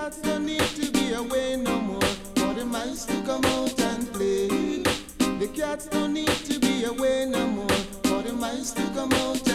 cats don't need to be away no more, for the mice to come out and play. The cats don't need to be away no more, for the mice to come out